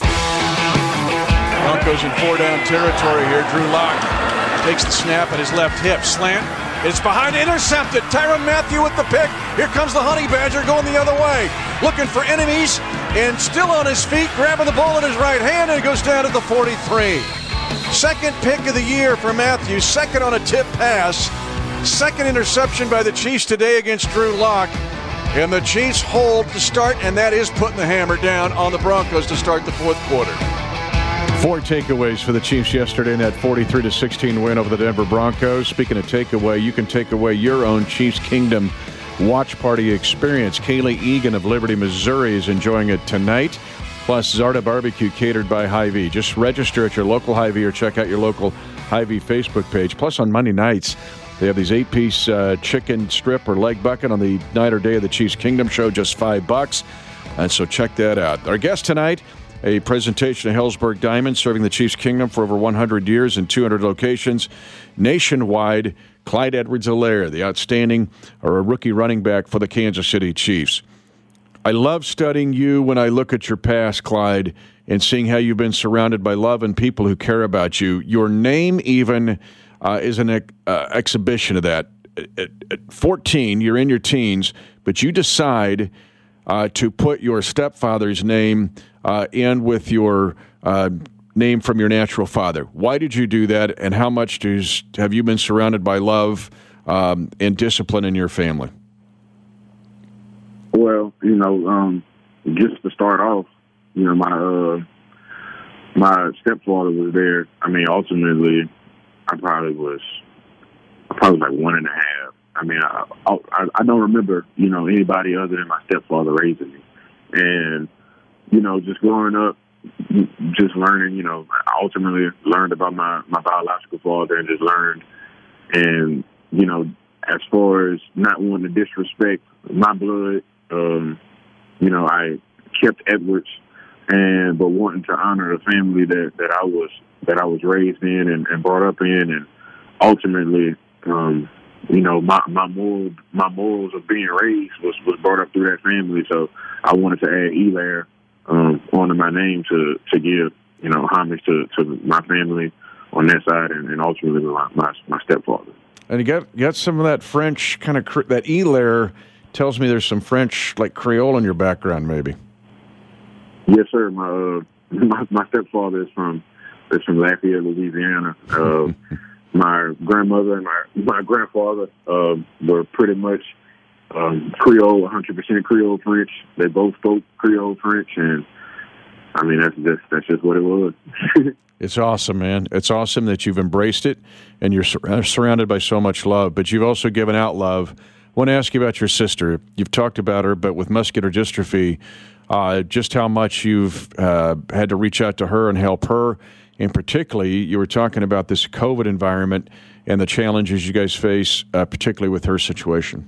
Broncos in four-down territory here. Drew Lock takes the snap at his left hip. Slant. It's behind, intercepted. Tyrann Mathieu with the pick. Here comes the Honey Badger going the other way. Looking for enemies and still on his feet, grabbing the ball in his right hand, and goes down to the forty-three. Second pick of the year for Mathieu. Second on a tip pass. Second interception by the Chiefs today against Drew Lock. And the Chiefs hold to start, and that is putting the hammer down on the Broncos to start the fourth quarter. Four takeaways for the Chiefs yesterday in that forty-three to sixteen win over the Denver Broncos. Speaking of takeaway, you can take away your own Chiefs Kingdom watch party experience. Kaylee Egan of Liberty, Missouri is enjoying it tonight. Plus, Zarda Barbecue catered by Hy-Vee. Just register at your local Hy-Vee or check out your local Hy-Vee Facebook page. Plus, on Monday nights, they have these eight-piece uh, chicken strip or leg bucket on the night or day of the Chiefs Kingdom show, just five bucks. And so check that out. Our guest tonight, a presentation of Hellsberg Diamond, serving the Chiefs Kingdom for over one hundred years in two hundred locations nationwide. Clyde Edwards-Helaire, the outstanding or a rookie running back for the Kansas City Chiefs. I love studying you when I look at your past, Clyde, and seeing how you've been surrounded by love and people who care about you. Your name even uh, is an uh, exhibition of that. At, at fourteen, you're in your teens, but you decide uh, to put your stepfather's name uh, in with your uh, name from your natural father. Why did you do that, and how much does, have you been surrounded by love um, and discipline in your family? Well, you know, um, just to start off, you know, my uh, my stepfather was there. I mean, ultimately, I probably was, I probably was like one and a half. I mean, I, I, I don't remember, you know, anybody other than my stepfather raising me. And, you know, just growing up, just learning, you know, I ultimately learned about my, my biological father and just learned. And, you know, as far as not wanting to disrespect my blood, um, you know, I kept Edwards, and but wanting to honor the family that, that I was that I was raised in and, and brought up in, and ultimately, um, you know, my my moral my morals of being raised was, was brought up through that family. So I wanted to add Helaire um, onto my name to, to give, you know, homage to, to my family on that side, and, and ultimately my, my my stepfather. And you got got some of that French kind of that Helaire tells me there's some French like Creole in your background, maybe. Yes, sir. My uh, my, my stepfather is from is from Lafayette, Louisiana. Uh, my grandmother and my my grandfather uh, were pretty much um, Creole, one hundred percent Creole French. They both spoke Creole French, and I mean that's just that's just what it was. It's awesome, man. It's awesome that you've embraced it and you're sur- surrounded by so much love, but you've also given out love. I want to ask you about your sister. You've talked about her, but with muscular dystrophy, uh, just how much you've uh, had to reach out to her and help her. And particularly, you were talking about this COVID environment and the challenges you guys face, uh, particularly with her situation.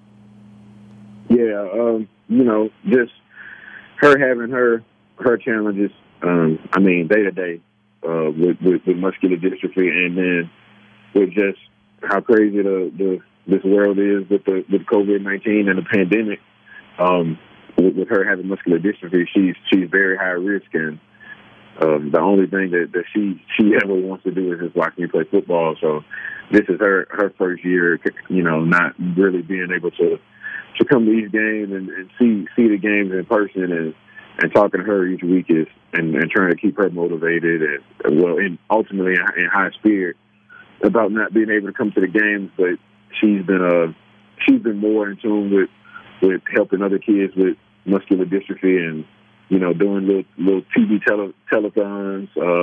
Yeah, um, you know, just her having her her challenges, um, I mean, day to day. Uh, with, with, with muscular dystrophy, and then with just how crazy the, the this world is with the with COVID nineteen and the pandemic. Um, with, with her having muscular dystrophy, she's she's very high risk, and um, the only thing that, that she she ever wants to do is just watch me play football. So this is her her first year, you know, not really being able to to come to these games and, and see see the games in person, and. And talking to her each week is, and, and trying to keep her motivated and, well, and ultimately in, in high spirit about not being able to come to the games. But she's been uh, she's been more in tune with, with helping other kids with muscular dystrophy, and you know, doing little little T V tele, telethons, uh,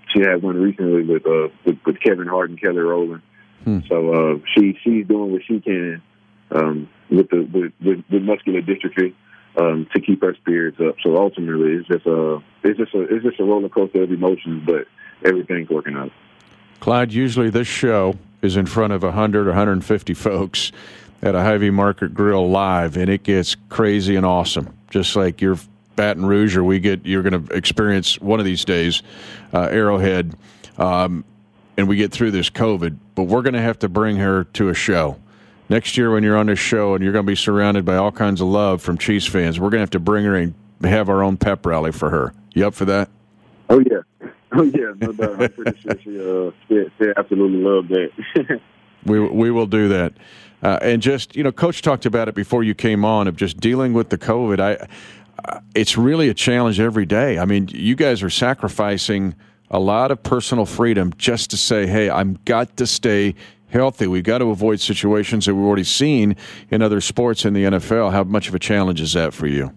she had one recently with uh with, with Kevin Hart and Kelly Rowland. Hmm. So uh, she she's doing what she can um, with the with, with, with muscular dystrophy um, to keep her spirits up. So ultimately, it's just a it's just a it's just a roller coaster of emotions, but everything's working out. Clyde, usually this show is in front of one hundred or one hundred fifty folks at a Hy-Vee Market Grill live, and it gets crazy and awesome, just like your Baton Rouge, or we get you're going to experience one of these days, uh, Arrowhead, um, and we get through this COVID. But we're going to have to bring her to a show next year when you're on this show, and you're going to be surrounded by all kinds of love from Chiefs fans. We're going to have to bring her and have our own pep rally for her. You up for that? Oh yeah, oh yeah, no doubt. I'm pretty sure she uh, she, she absolutely loved that. we we will do that. Uh, and just, you know, Coach talked about it before you came on of just dealing with the COVID. I. It's really a challenge every day. I mean, you guys are sacrificing a lot of personal freedom just to say, hey, I've got to stay healthy. We've got to avoid situations that we've already seen in other sports in the N F L. How much of a challenge is that for you?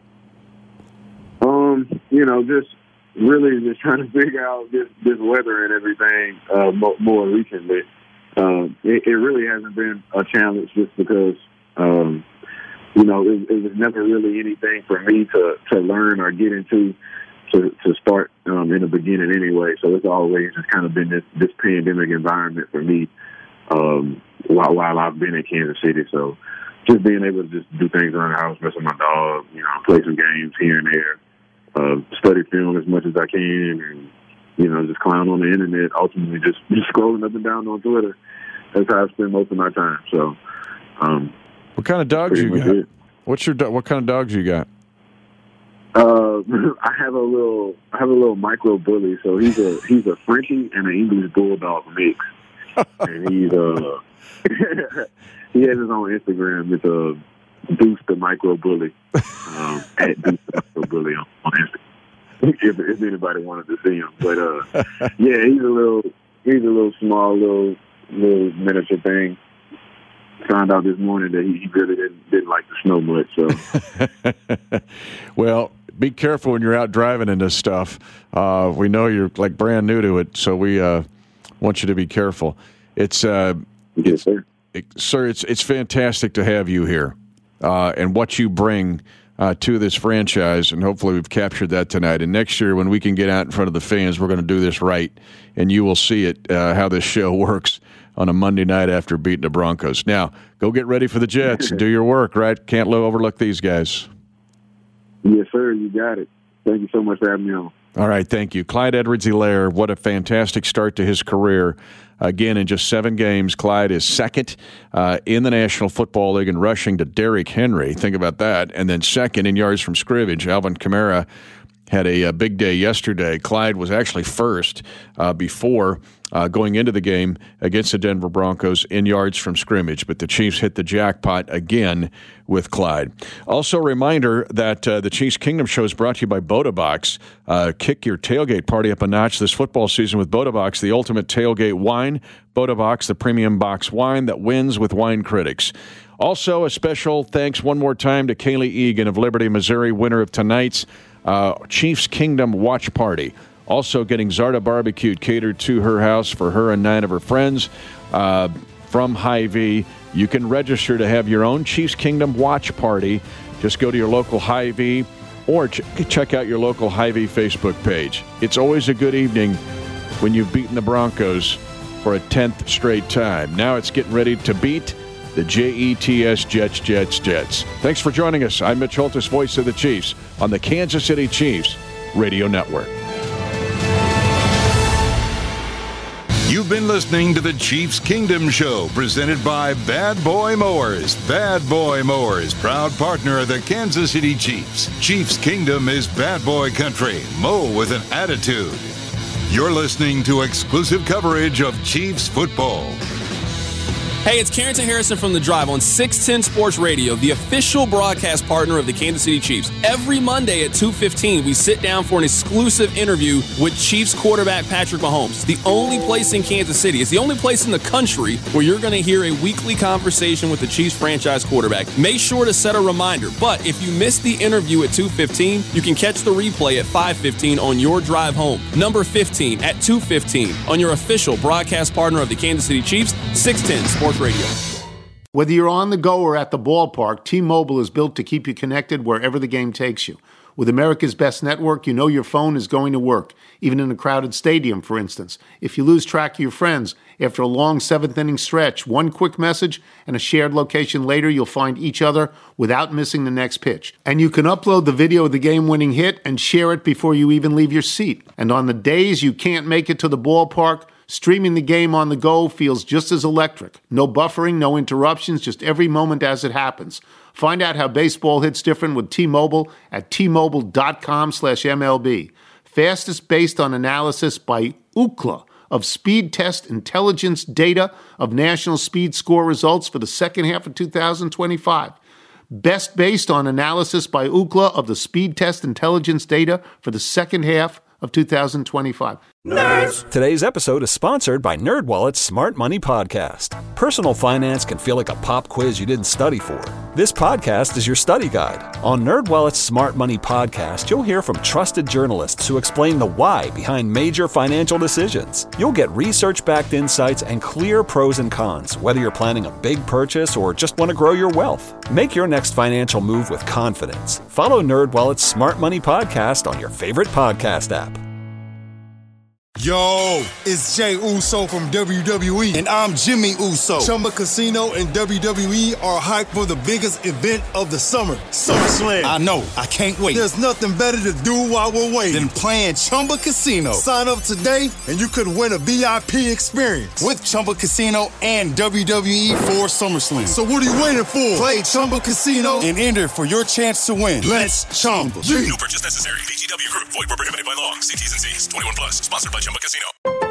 Um, you know, just really just trying to figure out this, this weather and everything uh, more, more recently. Um, it, it really hasn't been a challenge just because um, – You know, it, it was never really anything for me to, to learn or get into to, to start um, in the beginning anyway. So it's always just kind of been this, this pandemic environment for me um, while, while I've been in Kansas City. So just being able to just do things around the house, mess with my dog, you know, play some games here and there, uh, study film as much as I can, and, you know, just clown on the internet, ultimately just, just scrolling up and down on Twitter. That's how I spend most of my time. So, um What kind of dogs you got? It. What's your what kind of dogs you got? Uh, I have a little I have a little micro bully. So he's a he's a Frenchie and an English bulldog mix, and he's uh he has his own Instagram. It's a uh, Deuce the Micro Bully um, at Deuce the Micro Bully on, on Instagram. If, if anybody wanted to see him, but uh, yeah, he's a little he's a little small little little miniature thing. Found out this morning that he really didn't, didn't like the snow much. So, well, be careful when you're out driving in this stuff. Uh, we know you're like brand new to it, so we uh, want you to be careful. It's, uh, yes, it's sir. It, sir, it's it's fantastic to have you here uh, and what you bring uh, to this franchise, and hopefully we've captured that tonight. And next year, when we can get out in front of the fans, we're going to do this right, and you will see it uh, how this show works on a Monday night after beating the Broncos. Now, go get ready for the Jets and do your work, right? Can't overlook these guys. Yes, sir. You got it. Thank you so much for having me on. All right, thank you. Clyde Edwards-Helaire, what a fantastic start to his career. Again, in just seven games, Clyde is second uh, in the National Football League in rushing to Derrick Henry. Think about that. And then second in yards from scrimmage. Alvin Kamara had a, a big day yesterday. Clyde was actually first uh, before uh, going into the game against the Denver Broncos in yards from scrimmage. But the Chiefs hit the jackpot again with Clyde. Also, a reminder that uh, the Chiefs Kingdom Show is brought to you by BodaBox. Uh, kick your tailgate party up a notch this football season with BodaBox, the ultimate tailgate wine. BodaBox, the premium box wine that wins with wine critics. Also, a special thanks one more time to Kaylee Egan of Liberty, Missouri, winner of tonight's uh, Chiefs Kingdom watch party. Also getting Zarda Barbecue catered to her house for her and nine of her friends uh, from Hy-Vee. You can register to have your own Chiefs Kingdom watch party. Just go to your local Hy-Vee or ch- check out your local Hy-Vee Facebook page. It's always a good evening when you've beaten the Broncos for a tenth straight time. Now it's getting ready to beat the J E T S Jets, Jets, Jets. Thanks for joining us. I'm Mitch Holthus, voice of the Chiefs, on the Kansas City Chiefs Radio Network. You've been listening to the Chiefs Kingdom Show, presented by Bad Boy Mowers. Bad Boy Mowers, proud partner of the Kansas City Chiefs. Chiefs Kingdom is bad boy country. Mow with an attitude. You're listening to exclusive coverage of Chiefs football. Hey, it's Carrington Harrison from The Drive on six ten Sports Radio, the official broadcast partner of the Kansas City Chiefs. Every Monday at two fifteen, we sit down for an exclusive interview with Chiefs quarterback Patrick Mahomes. The only place in Kansas City, it's the only place in the country where you're going to hear a weekly conversation with the Chiefs franchise quarterback. Make sure to set a reminder, but if you missed the interview at two fifteen, you can catch the replay at five fifteen on your drive home. Number fifteen at two fifteen on your official broadcast partner of the Kansas City Chiefs, six ten Sports Radio. Whether you're on the go or at the ballpark, T-Mobile is built to keep you connected wherever the game takes you. With America's best network, you know your phone is going to work, even in a crowded stadium, for instance. If you lose track of your friends, after a long seventh-inning stretch, one quick message and a shared location later, you'll find each other without missing the next pitch. And you can upload the video of the game-winning hit and share it before you even leave your seat. And on the days you can't make it to the ballpark, streaming the game on the go feels just as electric. No buffering, no interruptions, just every moment as it happens. Find out how baseball hits different with T-Mobile at T-Mobile.com slash MLB. Fastest based on analysis by Ookla of Speed Test Intelligence data of national speed score results for the second half of two thousand twenty-five. Best based on analysis by Ookla of the Speed Test Intelligence data for the second half of two thousand twenty-five. Nerds! Today's episode is sponsored by NerdWallet's Smart Money Podcast. Personal finance can feel like a pop quiz you didn't study for. This podcast is your study guide. On NerdWallet's Smart Money Podcast, you'll hear from trusted journalists who explain the why behind major financial decisions. You'll get research-backed insights and clear pros and cons, whether you're planning a big purchase or just want to grow your wealth. Make your next financial move with confidence. Follow NerdWallet's Smart Money Podcast on your favorite podcast app. Yo, it's Jey Uso from W W E, and I'm Jimmy Uso. Chumba Casino and W W E are hyped for the biggest event of the summer, SummerSlam. I know, I can't wait. There's nothing better to do while we're waiting than playing Chumba Casino. Sign up today, and you could win a V I P experience with Chumba Casino and W W E for SummerSlam. So what are you waiting for? Play Chumba Casino and enter for your chance to win. Let's Chumba. No purchase necessary. V G W Group. Void where prohibited by law. See T's and C's. twenty-one plus. Sponsored by Chumba Casino.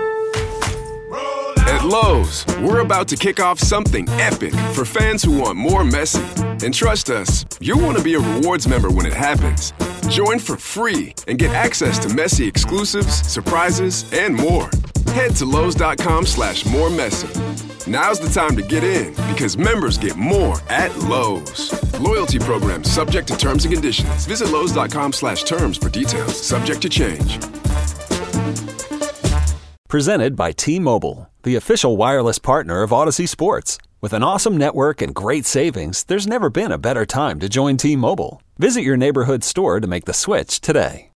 At Lowe's, we're about to kick off something epic for fans who want more Messi. And trust us, you'll want to be a rewards member when it happens. Join for free and get access to Messi exclusives, surprises, and more. Head to Lowe's.com slash more Messi. Now's the time to get in because members get more at Lowe's. Loyalty program subject to terms and conditions. Visit Lowe's.com slash terms for details. Subject to change. Presented by T-Mobile, the official wireless partner of Odyssey Sports. With an awesome network and great savings, there's never been a better time to join T-Mobile. Visit your neighborhood store to make the switch today.